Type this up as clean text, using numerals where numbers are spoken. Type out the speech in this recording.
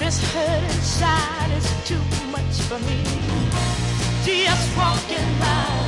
This hurt inside is too much for me. Just walking by.